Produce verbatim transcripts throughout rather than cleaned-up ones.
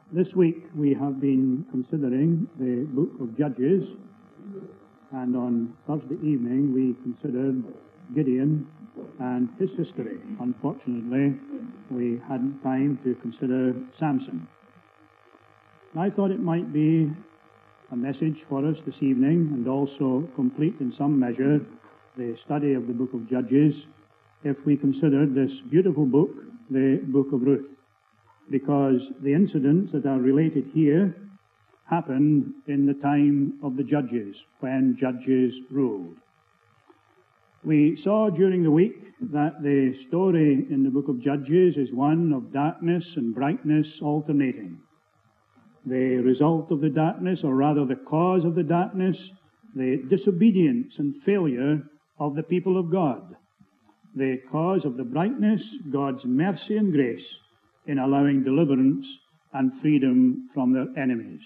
This week we have been considering the book of Judges, and on Thursday evening we considered Gideon and his history. Unfortunately, we hadn't time to consider Samson. I thought it might be a message for us this evening, and also complete in some measure the study of the book of Judges, if we considered this beautiful book, the book of Ruth. Because the incidents that are related here happened in the time of the judges, when judges ruled. We saw during the week that the story in the book of Judges is one of darkness and brightness alternating. The result of the darkness, or rather the cause of the darkness, the disobedience and failure of the people of God. The cause of the brightness, God's mercy and grace in allowing deliverance and freedom from their enemies.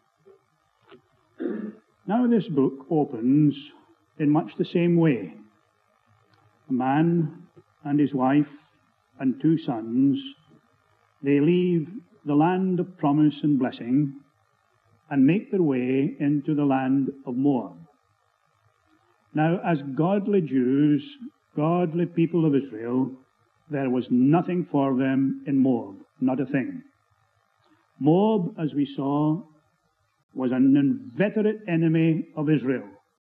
Now this book opens in much the same way. A man and his wife and two sons, they leave the land of promise and blessing and make their way into the land of Moab. Now, as godly Jews, godly people of Israel, there was nothing for them in Moab, not a thing. Moab, as we saw, was an inveterate enemy of Israel,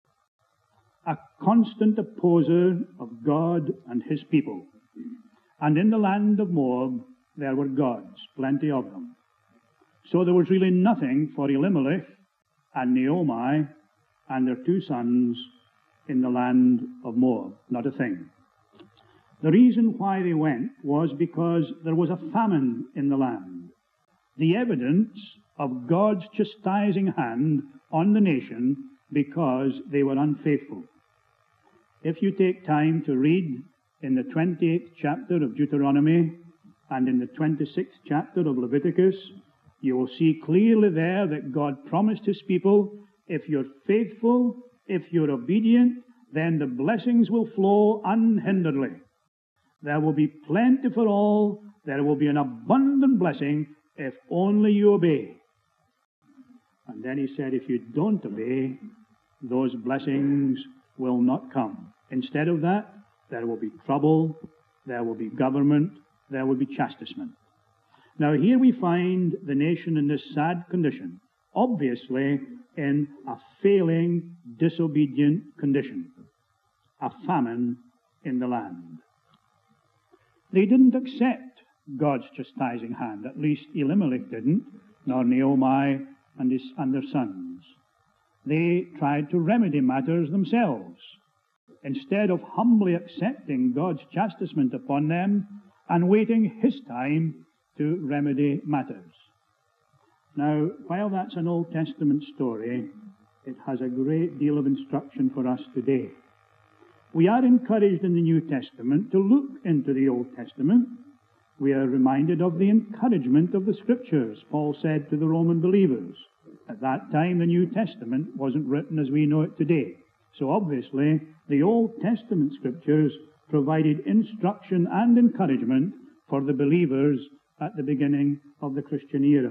a constant opposer of God and his people. And in the land of Moab, there were gods, plenty of them. So there was really nothing for Elimelech and Naomi and their two sons in the land of Moab, not a thing. The reason why they went was because there was a famine in the land. The evidence of God's chastising hand on the nation because they were unfaithful. If you take time to read in the twenty-eighth chapter of Deuteronomy and in the twenty-sixth chapter of Leviticus, you will see clearly there that God promised His people, if you're faithful, if you're obedient, then the blessings will flow unhinderedly. There will be plenty for all. There will be an abundant blessing if only you obey. And then he said, if you don't obey, those blessings will not come. Instead of that, there will be trouble, there will be government, there will be chastisement. Now here we find the nation in this sad condition, obviously in a failing, disobedient condition, a famine in the land. They didn't accept God's chastising hand. At least Elimelech didn't, nor Naomi and, his, and their sons. They tried to remedy matters themselves, instead of humbly accepting God's chastisement upon them and waiting His time to remedy matters. Now, while that's an Old Testament story, it has a great deal of instruction for us today. We are encouraged in the New Testament to look into the Old Testament. We are reminded of the encouragement of the Scriptures. Paul said to the Roman believers, at that time the New Testament wasn't written as we know it today. So obviously the Old Testament Scriptures provided instruction and encouragement for the believers at the beginning of the Christian era.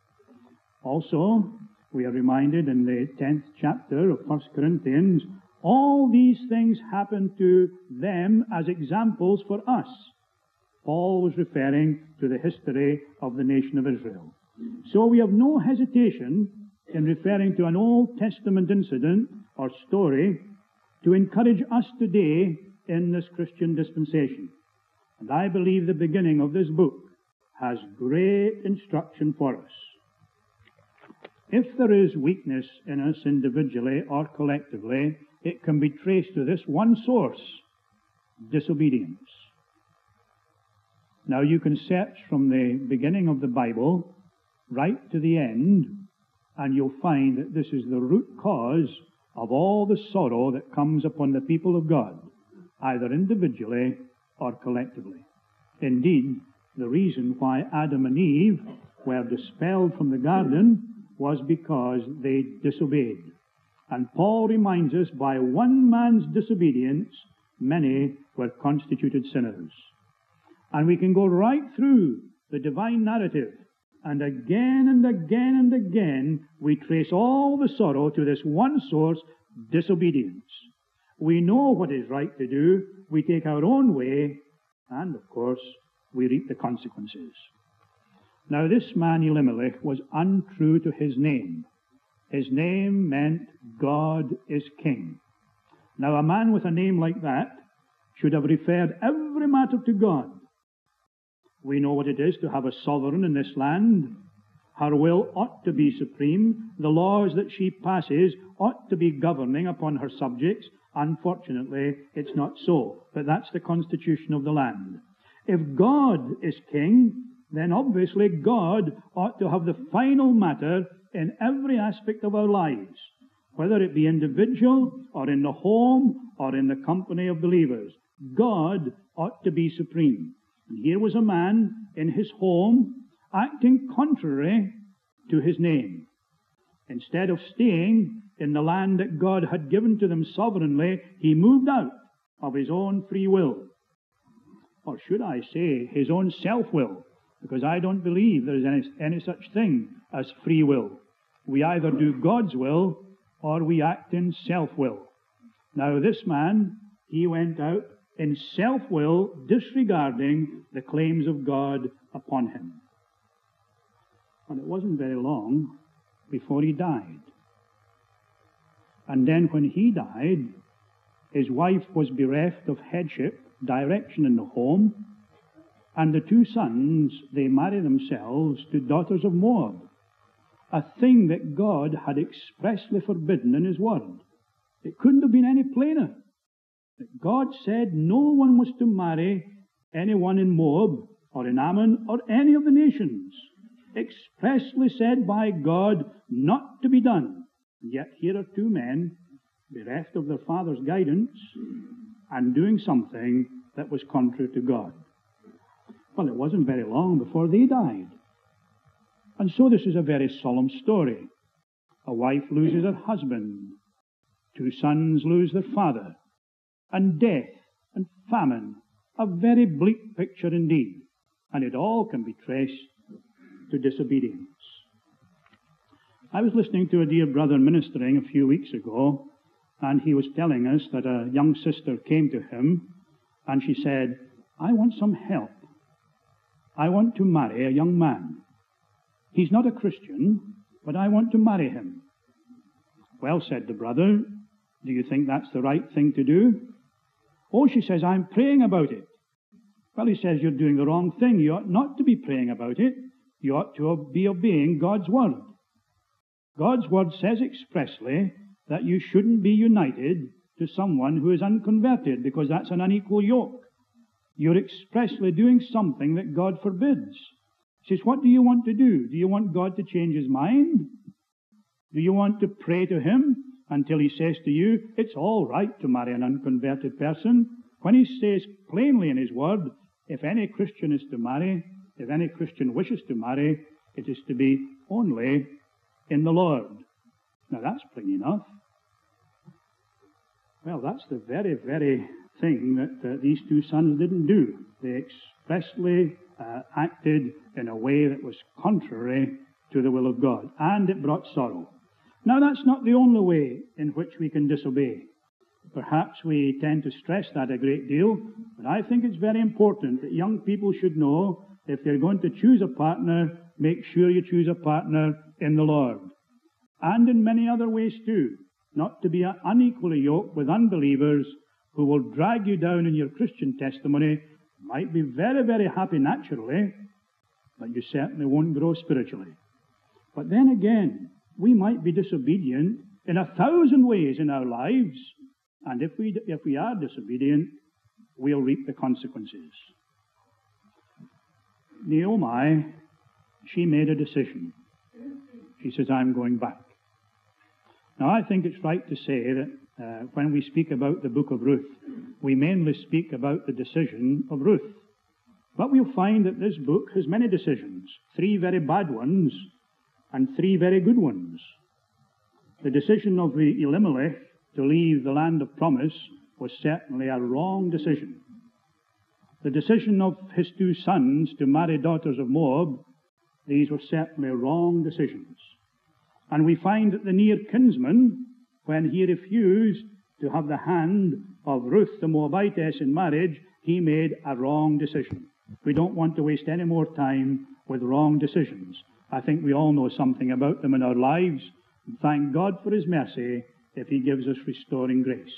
Also, we are reminded in the tenth chapter of First Corinthians, all these things happened to them as examples for us. Paul was referring to the history of the nation of Israel. So we have no hesitation in referring to an Old Testament incident or story to encourage us today in this Christian dispensation. And I believe the beginning of this book has great instruction for us. If there is weakness in us individually or collectively, it can be traced to this one source, disobedience. Now you can search from the beginning of the Bible right to the end, and you'll find that this is the root cause of all the sorrow that comes upon the people of God, either individually or collectively. Indeed, the reason why Adam and Eve were dispelled from the garden was because they disobeyed. And Paul reminds us, by one man's disobedience, many were constituted sinners. And we can go right through the divine narrative And again and again and again, we trace all the sorrow to this one source, disobedience. We know what is right to do, we take our own way, and of course, we reap the consequences. Now this man Elimelech was untrue to his name. His name meant God is King. Now a man with a name like that should have referred every matter to God. We know what it is to have a sovereign in this land. Her will ought to be supreme. The laws that she passes ought to be governing upon her subjects. Unfortunately, it's not so. But that's the constitution of the land. If God is king, then obviously God ought to have the final matter in every aspect of our lives, whether it be individual or in the home or in the company of believers. God ought to be supreme. And here was a man in his home acting contrary to his name. Instead of staying in the land that God had given to them sovereignly, he moved out of his own free will. Or should I say, his own self-will, because I don't believe there is any, any such thing as free will. We either do God's will or we act in self-will. Now this man, he went out in self-will, disregarding the claims of God upon him. And it wasn't very long before he died. And then when he died, his wife was bereft of headship, direction in the home, and the two sons, they married themselves to daughters of Moab, a thing that God had expressly forbidden in his word. It couldn't have been any plainer. That God said no one was to marry anyone in Moab or in Ammon or any of the nations. Expressly said by God not to be done. Yet here are two men bereft of their father's guidance and doing something that was contrary to God. Well, it wasn't very long before they died. And so this is a very solemn story. A wife loses her husband. Two sons lose their father. And death and famine, a very bleak picture indeed. And it all can be traced to disobedience. I was listening to a dear brother ministering a few weeks ago, and he was telling us that a young sister came to him, and she said, I want some help. I want to marry a young man. He's not a Christian, but I want to marry him. Well, said the brother, do you think that's the right thing to do? Oh, she says, I'm praying about it. Well, he says, you're doing the wrong thing. You ought not to be praying about it. You ought to be obeying God's word. God's word says expressly that you shouldn't be united to someone who is unconverted, because that's an unequal yoke. You're expressly doing something that God forbids. He says, what do you want to do? Do you want God to change his mind? Do you want to pray to him until he says to you, it's all right to marry an unconverted person? When he says plainly in his word, if any Christian is to marry, if any Christian wishes to marry, it is to be only in the Lord. Now that's plain enough. Well, that's the very, very thing that uh, these two sons didn't do. They expressly uh, acted in a way that was contrary to the will of God, and it brought sorrow. Now, that's not the only way in which we can disobey. Perhaps we tend to stress that a great deal, but I think it's very important that young people should know if they're going to choose a partner, make sure you choose a partner in the Lord. And in many other ways too, not to be unequally yoked with unbelievers who will drag you down in your Christian testimony. Might be very, very happy naturally, but you certainly won't grow spiritually. But then again, we might be disobedient in a thousand ways in our lives, and if we, if we are disobedient, we'll reap the consequences. Naomi, she made a decision. She says, I'm going back. Now, I think it's right to say that uh, when we speak about the book of Ruth, we mainly speak about the decision of Ruth. But we'll find that this book has many decisions, three very bad ones and three very good ones. The decision of the Elimelech to leave the land of promise was certainly a wrong decision. The decision of his two sons to marry daughters of Moab These were certainly wrong decisions. And we find that the near kinsman, when he refused to have the hand of Ruth the Moabitess in marriage, he made a wrong decision. We don't want to waste any more time with wrong decisions. I think we all know something about them in our lives. And thank God for His mercy if He gives us restoring grace.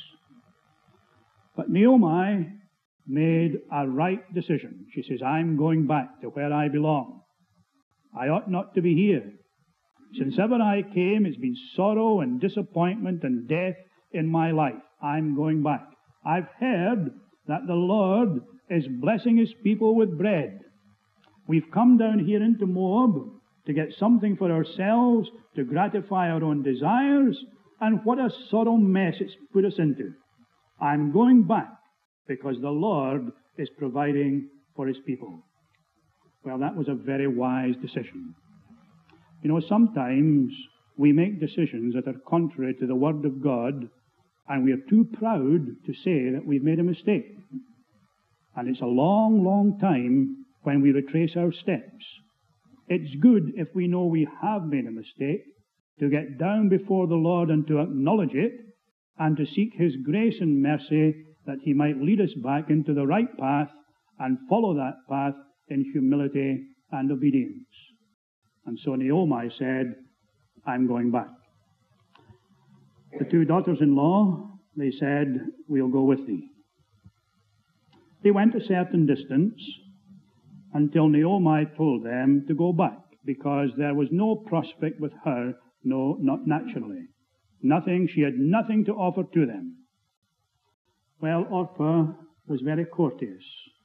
But Naomi made a right decision. She says, I'm going back to where I belong. I ought not to be here. Since ever I came, it's been sorrow and disappointment and death in my life. I'm going back. I've heard that the Lord is blessing His people with bread. We've come down here into Moab to get something for ourselves, to gratify our own desires, and what a sorrow mess it's put us into. I'm going back because the Lord is providing for His people. Well, that was a very wise decision. You know, sometimes we make decisions that are contrary to the Word of God, and we are too proud to say that we've made a mistake. And it's a long, long time when we retrace our steps. It's good if we know we have made a mistake to get down before the Lord and to acknowledge it and to seek His grace and mercy that He might lead us back into the right path and follow that path in humility and obedience. And so Naomi said, I'm going back. The two daughters-in-law, they said, we'll go with thee. They went a certain distance until Naomi told them to go back because there was no prospect with her, no, not naturally. Nothing, she had nothing to offer to them. Well, Orpah was very courteous.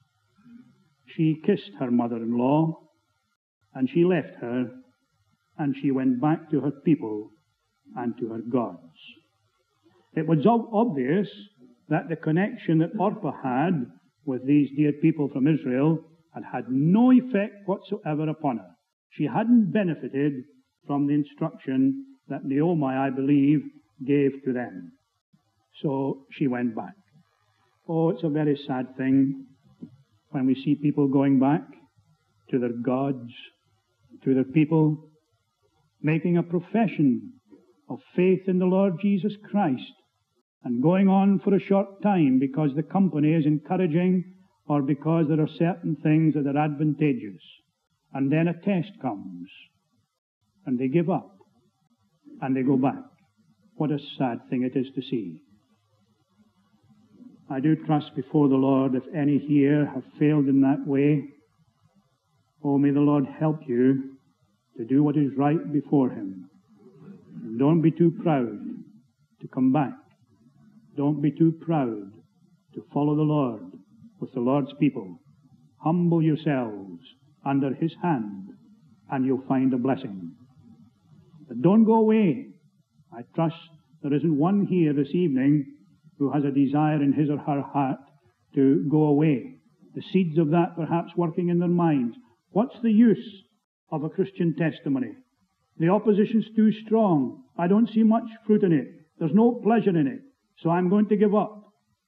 She kissed her mother-in-law, and she left her, and she went back to her people and to her gods. It was obvious that the connection that Orpah had with these dear people from Israel had had no effect whatsoever upon her. She hadn't benefited from the instruction that Naomi, I believe, gave to them. So she went back. Oh, it's a very sad thing when we see people going back to their gods, to their people, making a profession of faith in the Lord Jesus Christ, and going on for a short time because the company is encouraging or because there are certain things that are advantageous. And then a test comes, and they give up, and they go back. What a sad thing it is to see. I do trust before the Lord, if any here have failed in that way, oh, may the Lord help you to do what is right before Him. And don't be too proud to come back. Don't be too proud to follow the Lord with the Lord's people. Humble yourselves under His hand, and you'll find a blessing. But don't go away. I trust there isn't one here this evening who has a desire in his or her heart to go away. The seeds of that perhaps working in their minds. What's the use of a Christian testimony? The opposition's too strong. I don't see much fruit in it. There's no pleasure in it. So I'm going to give up.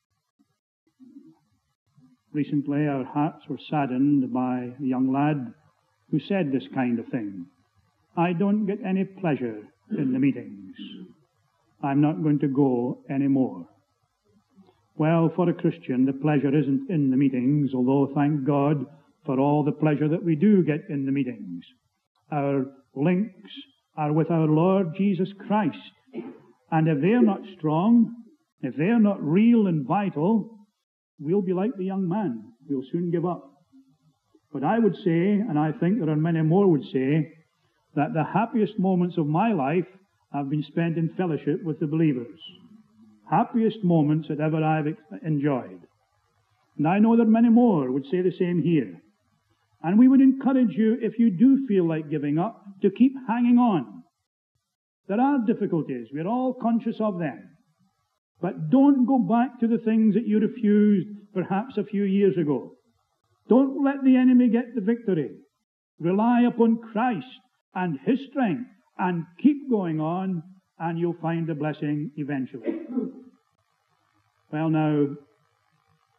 Recently our hearts were saddened by a young lad who said this kind of thing. I don't get any pleasure in the meetings. I'm not going to go anymore. Well, for a Christian, the pleasure isn't in the meetings, although thank God for all the pleasure that we do get in the meetings. Our links are with our Lord Jesus Christ. And if they're not strong, if they're not real and vital, we'll be like the young man. We'll soon give up. But I would say, and I think there are many more would say, that the happiest moments of my life have been spent in fellowship with the believers. Happiest moments that ever I've enjoyed. And I know that many more would say the same here. And we would encourage you, if you do feel like giving up, to keep hanging on. There are difficulties. We're all conscious of them. But don't go back to the things that you refused perhaps a few years ago. Don't let the enemy get the victory. Rely upon Christ and His strength and keep going on, and you'll find the blessing eventually. Well, now,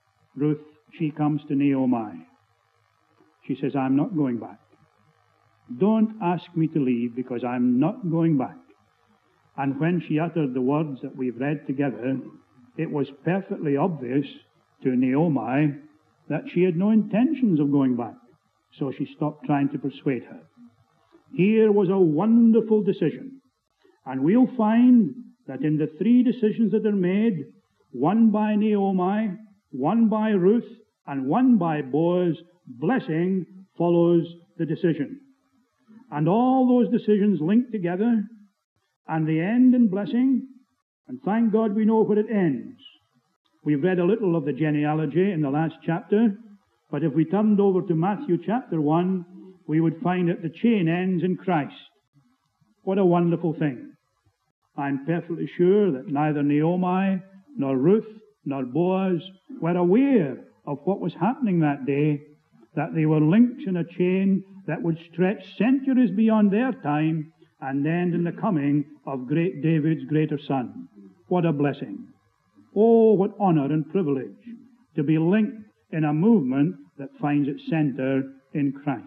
Ruth, she comes to Naomi. She says, I'm not going back. don't ask me to leave, because I'm not going back. And when she uttered the words that we've read together, it was perfectly obvious to Naomi that she had no intentions of going back. So she stopped trying to persuade her. Here was a wonderful decision. And we'll find that in the three decisions that are made, one by Naomi, one by Ruth, and one by Boaz, blessing follows the decision. And all those decisions link together, and they end in blessing, and thank God we know where it ends. We've read a little of the genealogy in the last chapter, but if we turned over to Matthew chapter one, we would find that the chain ends in Christ. What a wonderful thing. I'm perfectly sure that neither Naomi, nor Ruth, nor Boaz were aware of what was happening that day, that they were links in a chain that would stretch centuries beyond their time and end in the coming of great David's greater son. What a blessing. Oh, what honor and privilege to be linked in a movement that finds its center in Christ.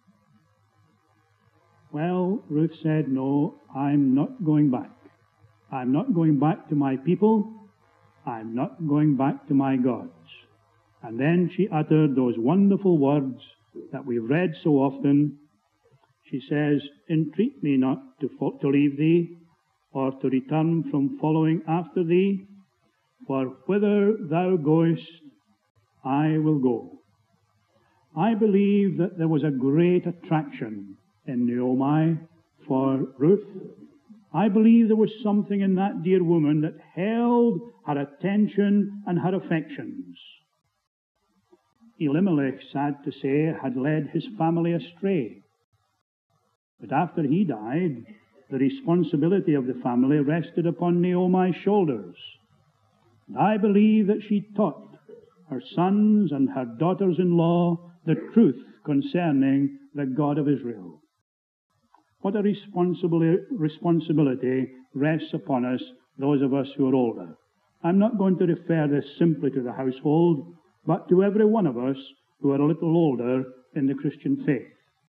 Well, Ruth said, no, I'm not going back. I'm not going back to my people. I'm not going back to my gods. And then she uttered those wonderful words that we've read so often. She says, entreat me not to, fo- to leave thee, or to return from following after thee, for whither thou goest, I will go. I believe that there was a great attraction in Naomi for Ruth. I believe there was something in that dear woman that held her attention and her affections. Elimelech, sad to say, had led his family astray. But after he died, the responsibility of the family rested upon Naomi's shoulders. And I believe that she taught her sons and her daughters-in-law the truth concerning the God of Israel. What a responsibility, responsibility rests upon us, those of us who are older. I'm not going to refer this simply to the household, but to every one of us who are a little older in the Christian faith.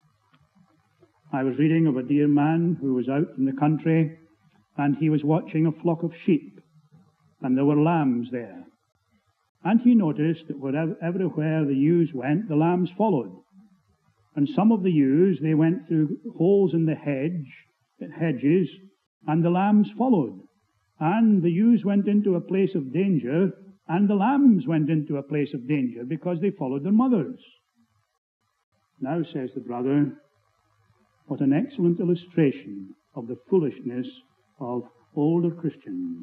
I was reading of a dear man who was out in the country, and he was watching a flock of sheep, and there were lambs there. And he noticed that wherever, everywhere the ewes went, the lambs followed. And some of the ewes, they went through holes in the hedge, hedges, and the lambs followed. And the ewes went into a place of danger, and the lambs went into a place of danger because they followed their mothers. Now, says the brother, what an excellent illustration of the foolishness of older Christians.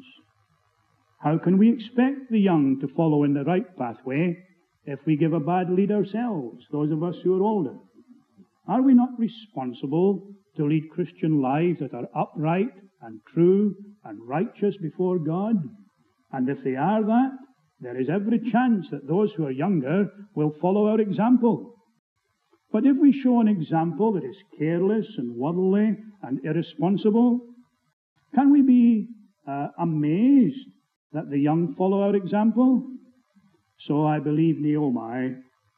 How can we expect the young to follow in the right pathway if we give a bad lead ourselves, those of us who are older? Are we not responsible to lead Christian lives that are upright and true and righteous before God? And if they are that, there is every chance that those who are younger will follow our example. But if we show an example that is careless and worldly and irresponsible, can we be uh, amazed that the young follow our example? So I believe Naomi,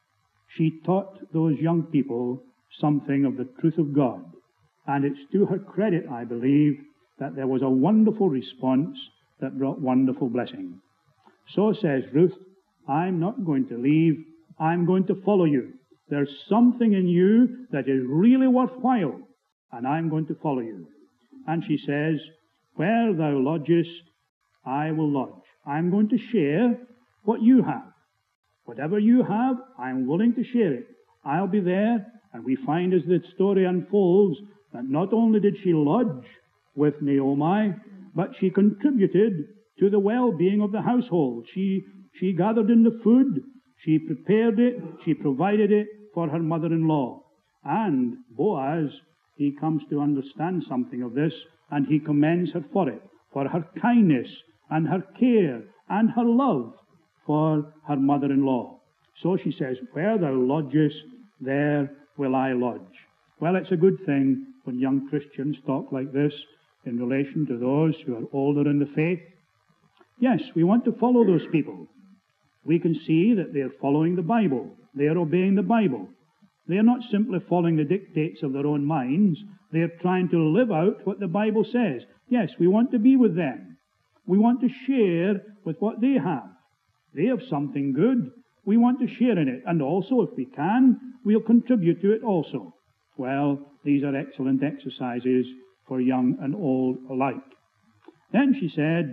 she taught those young people something of the truth of God. And it's to her credit, I believe, that there was a wonderful response that brought wonderful blessing. So says Ruth, I'm not going to leave, I'm going to follow you. There's something in you that is really worthwhile, and I'm going to follow you. And she says, where thou lodgest, I will lodge. I'm going to share what you have. Whatever you have, I'm willing to share it. I'll be there. And we find as the story unfolds that not only did she lodge with Naomi, but she contributed to the well-being of the household. She, she gathered in the food, she prepared it, she provided it for her mother-in-law. And Boaz, he comes to understand something of this, and he commends her for it, for her kindness and her care and her love for her mother-in-law. So she says, where thou lodgest, there will I lodge. Well, it's a good thing when young Christians talk like this in relation to those who are older in the faith. Yes, we want to follow those people. We can see that they're following the Bible. They are obeying the Bible. They are not simply following the dictates of their own minds. They are trying to live out what the Bible says. Yes, we want to be with them. We want to share with what they have. They have something good. We want to share in it. And also, if we can, we'll contribute to it also. Well, these are excellent exercises for young and old alike. Then she said,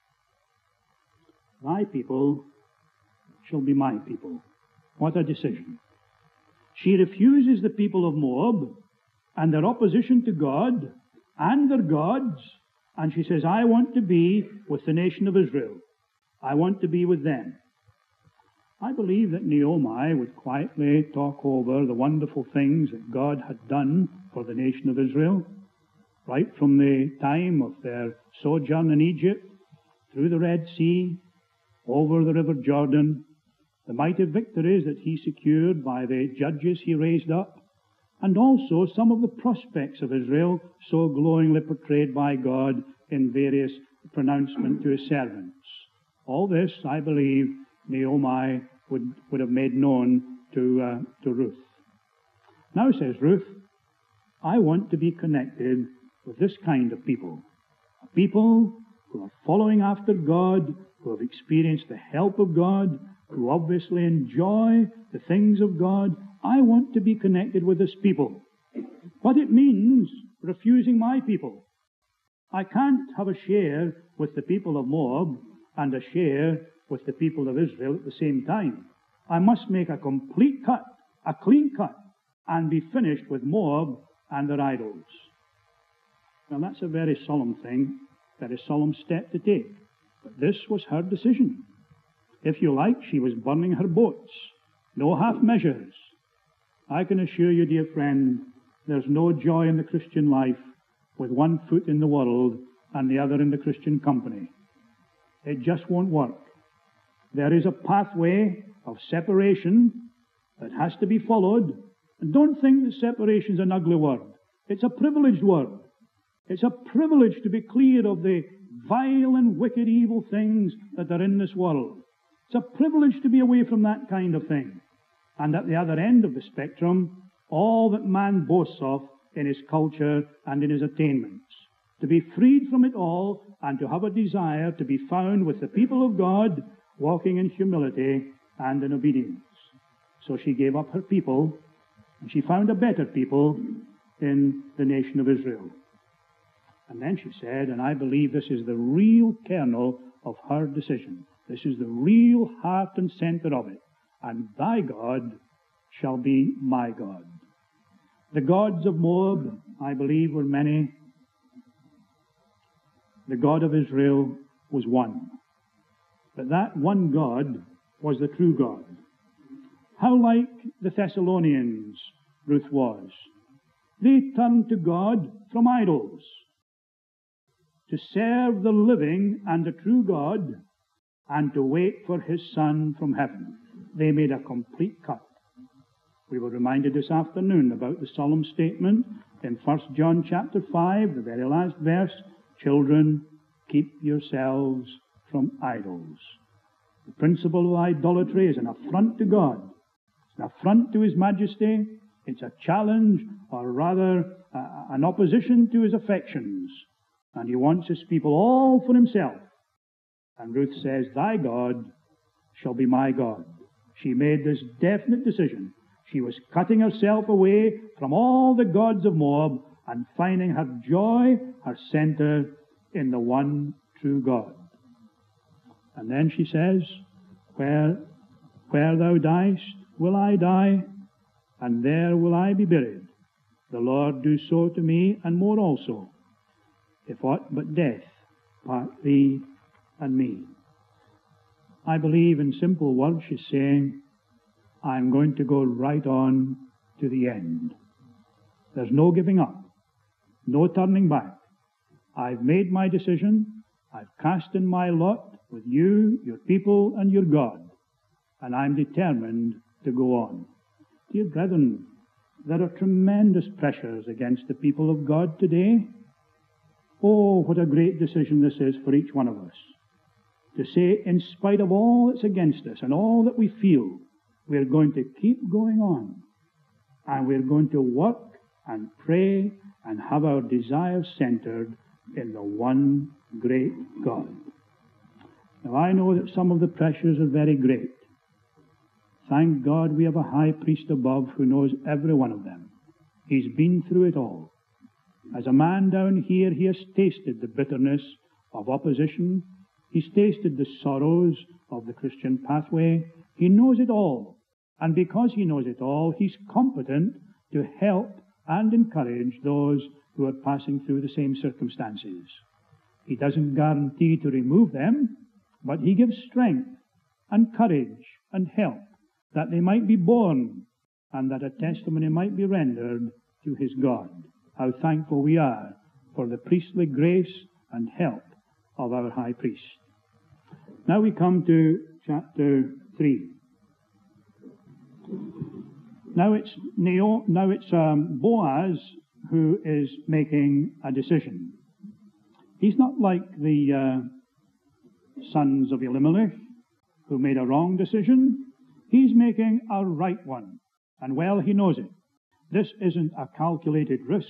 thy people shall be my people. What a decision. She refuses the people of Moab and their opposition to God and their gods, and she says, I want to be with the nation of Israel. I want to be with them. I believe that Naomi would quietly talk over the wonderful things that God had done for the nation of Israel, right from the time of their sojourn in Egypt, through the Red Sea, over the River Jordan, the mighty victories that he secured by the judges he raised up, and also some of the prospects of Israel so glowingly portrayed by God in various pronouncements to his servants. All this, I believe, Naomi would, would have made known to, uh, to Ruth. Now, says Ruth, I want to be connected with this kind of people, a people who are following after God, who have experienced the help of God, who obviously enjoy the things of God. I want to be connected with this people. But it means refusing my people. I can't have a share with the people of Moab and a share with the people of Israel at the same time. I must make a complete cut, a clean cut, and be finished with Moab and their idols. Now that's a very solemn thing, very solemn step to take. But this was her decision. If you like, she was burning her boats. No half measures. I can assure you, dear friend, there's no joy in the Christian life with one foot in the world and the other in the Christian company. It just won't work. There is a pathway of separation that has to be followed. And don't think that separation is an ugly word. It's a privileged word. It's a privilege to be clear of the vile and wicked evil things that are in this world. It's a privilege to be away from that kind of thing. And at the other end of the spectrum, all that man boasts of in his culture and in his attainments. To be freed from it all and to have a desire to be found with the people of God, walking in humility and in obedience. So she gave up her people, and she found a better people in the nation of Israel. And then she said, and I believe this is the real kernel of her decision. This is the real heart and center of it. And thy God shall be my God. The gods of Moab, I believe, were many. The God of Israel was one. But that one God was the true God. How like the Thessalonians Ruth was. They turned to God from idols to serve the living and the true God and to wait for his Son from heaven. They made a complete cut. We were reminded this afternoon about the solemn statement in First John chapter five, the very last verse, children, keep yourselves from idols. The principle of idolatry is an affront to God. It's an affront to his majesty. It's a challenge, or rather uh, an opposition to his affections. And he wants his people all for himself. And Ruth says, thy God shall be my God. She made this definite decision. She was cutting herself away from all the gods of Moab and finding her joy, her center in the one true God. And then she says, where, where thou diest, will I die, and there will I be buried. The Lord do so to me, and more also, if aught but death part thee and me. I believe in simple words she's saying, I'm going to go right on to the end. There's no giving up, no turning back. I've made my decision. I've cast in my lot with you, your people, and your God, and I'm determined to go on. Dear brethren, there are tremendous pressures against the people of God today. Oh, what a great decision this is for each one of us. To say, in spite of all that's against us and all that we feel, we're going to keep going on. and we're going to work and pray and have our desires centered in the one great God. Now, I know that some of the pressures are very great. Thank God we have a high priest above who knows every one of them. He's been through it all. As a man down here, he has tasted the bitterness of opposition. He's tasted the sorrows of the Christian pathway. He knows it all. And because he knows it all, he's competent to help and encourage those who are passing through the same circumstances. He doesn't guarantee to remove them, but he gives strength and courage and help that they might be borne and that a testimony might be rendered to his God. How thankful we are for the priestly grace and help of our high priest. Now we come to chapter three. Now it's Neo, now it's um, Boaz who is making a decision. He's not like the uh, sons of Elimelech who made a wrong decision. He's making a right one, and well he knows it. This isn't a calculated risk.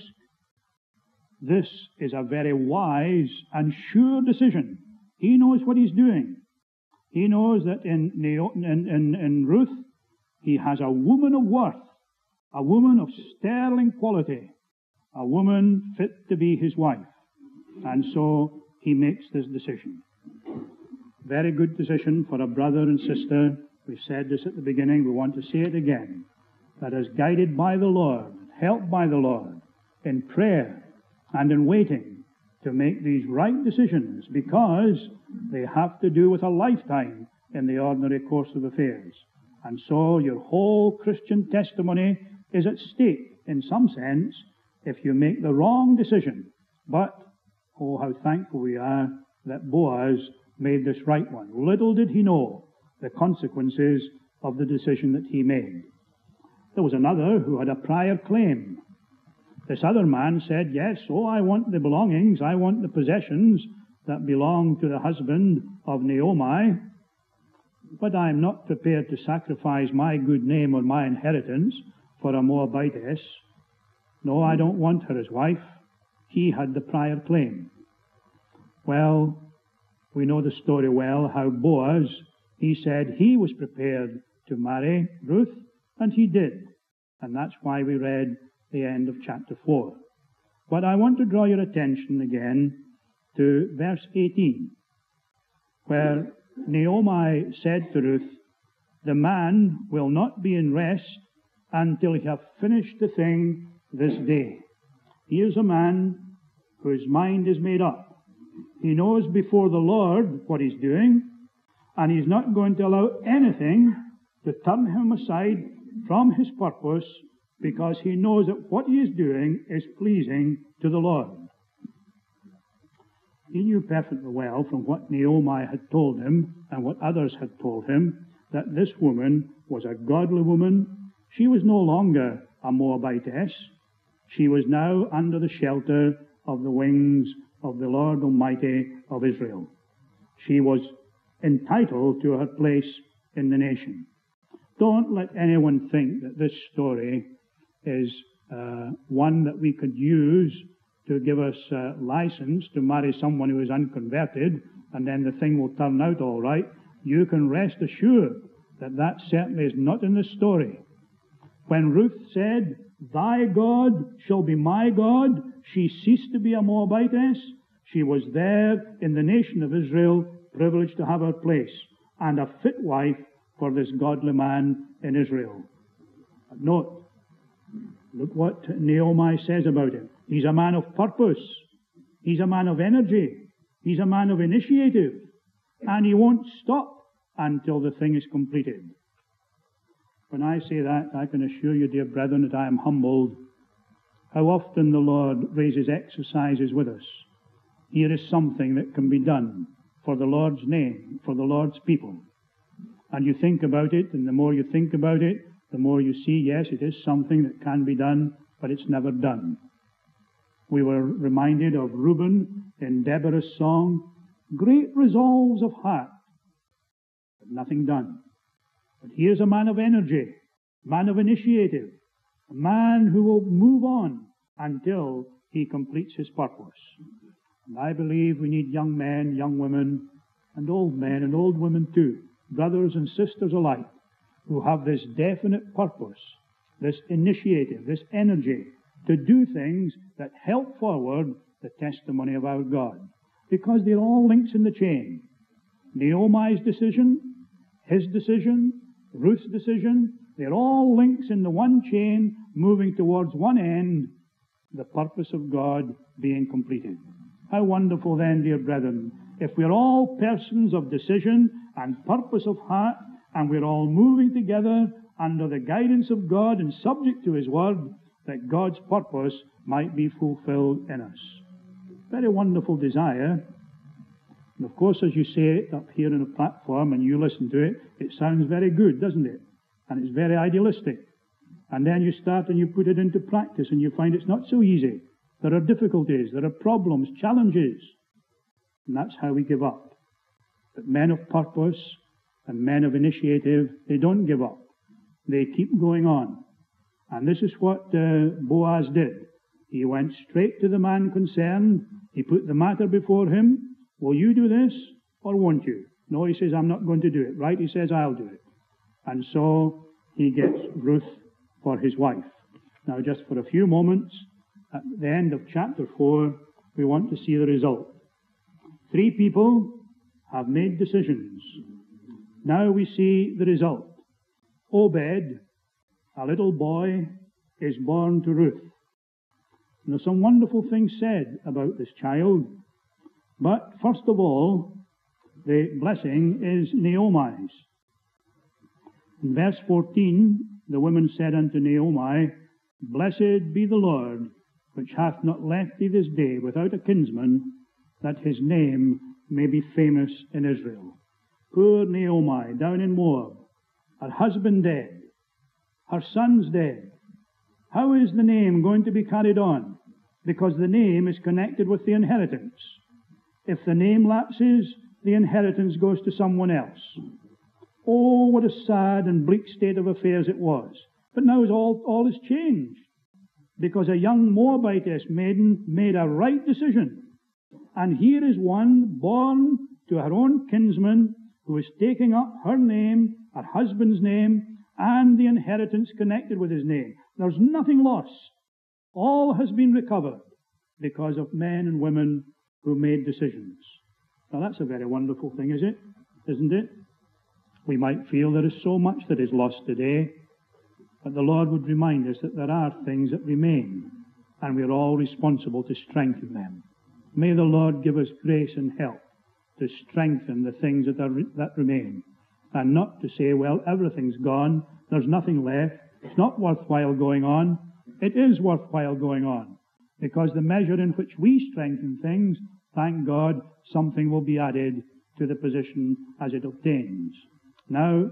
This is a very wise and sure decision. He knows what he's doing. He knows that in, Neo, in, in, in Ruth, he has a woman of worth, a woman of sterling quality, a woman fit to be his wife. And so he makes this decision. Very good decision for a brother and sister. We've said this at the beginning. We want to say it again. That is guided by the Lord, helped by the Lord, in prayer and in waiting to make these right decisions, because they have to do with a lifetime in the ordinary course of affairs. And so your whole Christian testimony is at stake, in some sense, if you make the wrong decision. But, oh, how thankful we are that Boaz made this right one. Little did he know the consequences of the decision that he made. There was another who had a prior claim. This other man said, yes, oh, I want the belongings, I want the possessions that belong to the husband of Naomi, but I am not prepared to sacrifice my good name or my inheritance for a Moabitess. No, I don't want her as wife. He had the prior claim. Well, we know the story well, how Boaz, he said he was prepared to marry Ruth, and he did. And that's why we read the end of chapter four. But I want to draw your attention again to verse eighteen, where Naomi said to Ruth, the man will not be in rest until he have finished the thing this day. Here's a man whose mind is made up. He knows before the Lord what he's doing, and he's not going to allow anything to turn him aside from his purpose, because he knows that what he is doing is pleasing to the Lord. He knew perfectly well from what Naomi had told him and what others had told him that this woman was a godly woman. She was no longer a Moabitess. She was now under the shelter of the wings of the Lord Almighty of Israel. She was entitled to her place in the nation. Don't let anyone think that this story is uh, one that we could use to give us uh, license to marry someone who is unconverted, and then the thing will turn out all right. You can rest assured that that certainly is not in the story. When Ruth said, thy God shall be my God, she ceased to be a Moabitess. She was there in the nation of Israel, privileged to have her place, and a fit wife for this godly man in Israel. But note, look what Naomi says about him. He's a man of purpose. He's a man of energy. He's a man of initiative. And he won't stop until the thing is completed. When I say that, I can assure you, dear brethren, that I am humbled. How often the Lord raises exercises with us. Here is something that can be done for the Lord's name, for the Lord's people. And you think about it, and the more you think about it, the more you see, yes, it is something that can be done, but it's never done. We were reminded of Reuben in Deborah's song, great resolves of heart, but nothing done. But here's a man of energy, man of initiative, A man who will move on until he completes his purpose. And I believe we need young men, young women, and old men and old women too, brothers and sisters alike, who have this definite purpose, this initiative, this energy to do things that help forward the testimony of our God. Because they're all links in the chain. Naomi's decision, his decision, Ruth's decision, they're all links in the one chain moving towards one end, the purpose of God being completed. How wonderful then, dear brethren, if we're all persons of decision and purpose of heart, and we're all moving together under the guidance of God and subject to His Word, that God's purpose might be fulfilled in us. Very wonderful desire. And of course, as you say it up here on a platform and you listen to it, it sounds very good, doesn't it? And it's very idealistic. And then you start and you put it into practice and you find it's not so easy. There are difficulties, there are problems, challenges. And that's how we give up. But men of purpose and men of initiative, they don't give up. They keep going on. And this is what uh, Boaz did. He went straight to the man concerned. He put the matter before him. Will you do this or won't you? No, he says, I'm not going to do it. Right? He says, I'll do it. And so he gets Ruth for his wife. Now, just for a few moments, at the end of chapter four, we want to see the result. Three people have made decisions. Now we see the result. Obed, a little boy, is born to Ruth. And there's some wonderful things said about this child. But first of all, the blessing is Naomi's. In verse fourteen, the woman said unto Naomi, Blessed be the Lord, which hath not left thee this day without a kinsman, that his name may be famous in Israel. Poor Naomi down in Moab, her husband dead, her son's dead. How is the name going to be carried on? Because the name is connected with the inheritance. If the name lapses, the inheritance goes to someone else. Oh, what a sad and bleak state of affairs it was. But now all, all is changed, because a young Moabitess maiden made a right decision. And here is one born to her own kinsman who is taking up her name, her husband's name, and the inheritance connected with his name. There's nothing lost. All has been recovered because of men and women who made decisions. Now that's a very wonderful thing, is it? Isn't it? We might feel there is so much that is lost today, but the Lord would remind us that there are things that remain, and we are all responsible to strengthen them. May the Lord give us grace and help to strengthen the things that, are, that remain, and not to say, well, everything's gone, there's nothing left, it's not worthwhile going on. It is worthwhile going on, because the measure in which we strengthen things, thank God, something will be added to the position as it obtains. Now,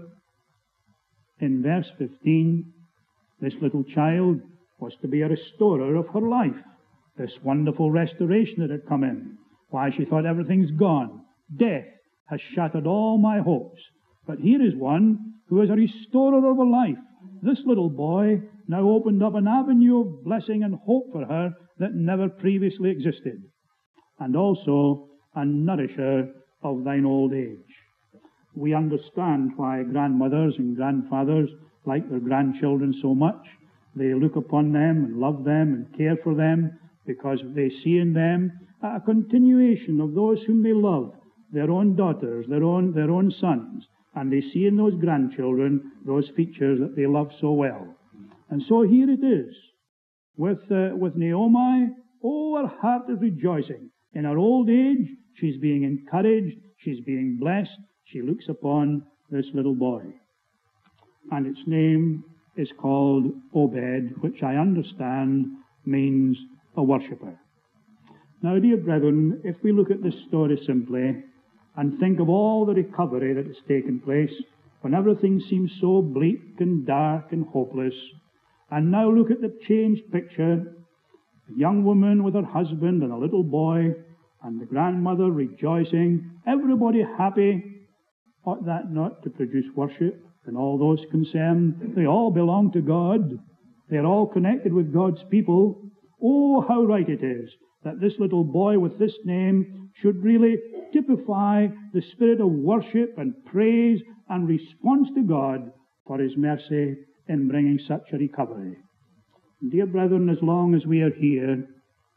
in verse fifteen, this little child was to be a restorer of her life. This wonderful restoration that had come in. Why, she thought everything's gone. Death has shattered all my hopes. But here is one who is a restorer of her life. This little boy now opened up an avenue of blessing and hope for her that never previously existed. And also a nourisher of thine old age. We understand why grandmothers and grandfathers like their grandchildren so much. They look upon them and love them and care for them because they see in them a continuation of those whom they love, their own daughters, their own, their own sons. And they see in those grandchildren those features that they love so well. And so here it is. With, uh, with Naomi, oh, her heart is rejoicing. In her old age, she's being encouraged, she's being blessed. She looks upon this little boy. And its name is called Obed, which I understand means a worshipper. Now, dear brethren, if we look at this story simply and think of all the recovery that has taken place when everything seems so bleak and dark and hopeless, and now look at the changed picture, a young woman with her husband and a little boy, and the grandmother rejoicing, everybody happy, ought that not to produce worship in all those concerned? They all belong to God. They're all connected with God's people. Oh, how right it is that this little boy with this name should really typify the spirit of worship and praise and response to God for His mercy in bringing such a recovery. Dear brethren, as long as we are here,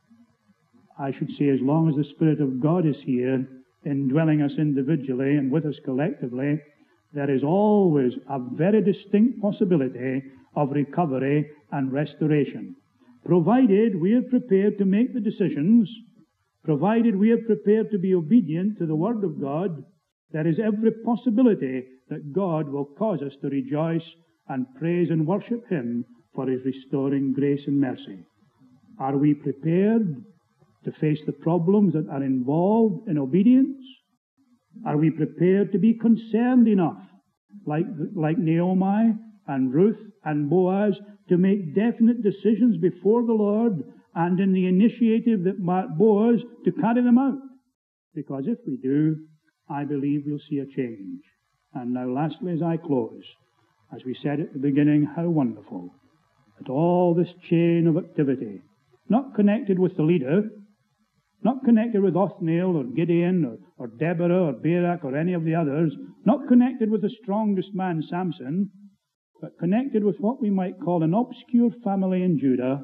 I should say as long as the Spirit of God is here, indwelling us individually and with us collectively, there is always a very distinct possibility of recovery and restoration, provided we are prepared to make the decisions, provided we are prepared to be obedient to the Word of God. There is every possibility that God will cause us to rejoice and praise and worship Him for His restoring grace and mercy. Are we prepared to face the problems that are involved in obedience? Are we prepared to be concerned enough, like, like Naomi and Ruth and Boaz, to make definite decisions before the Lord and in the initiative that Boaz to carry them out? Because if we do, I believe we'll see a change. And now lastly, as I close, as we said at the beginning, how wonderful that all this chain of activity, not connected with the leader, not connected with Othniel or Gideon or, or Deborah or Barak or any of the others, not connected with the strongest man, Samson, but connected with what we might call an obscure family in Judah,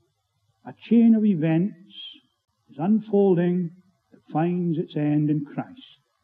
a chain of events is unfolding that finds its end in Christ.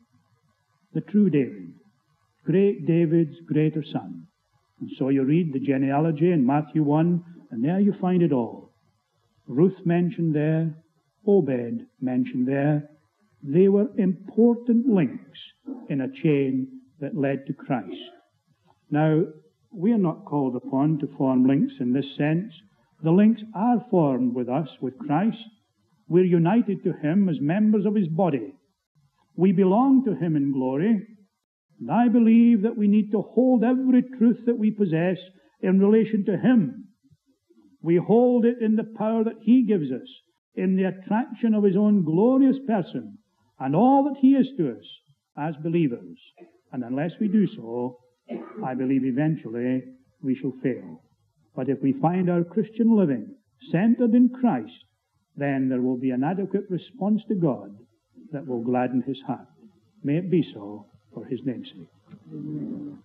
The true David, great David's greater son. And so you read the genealogy in Matthew one, and there you find it all. Ruth mentioned there, Obed mentioned there. They were important links in a chain that led to Christ. Now, we are not called upon to form links in this sense. The links are formed with us, with Christ. We're united to Him as members of His body. We belong to Him in glory. And I believe that we need to hold every truth that we possess in relation to Him. We hold it in the power that He gives us, in the attraction of His own glorious person, and all that He is to us as believers. And unless we do so, I believe eventually we shall fail. But if we find our Christian living centered in Christ, then there will be an adequate response to God that will gladden His heart. May it be so for His name's sake.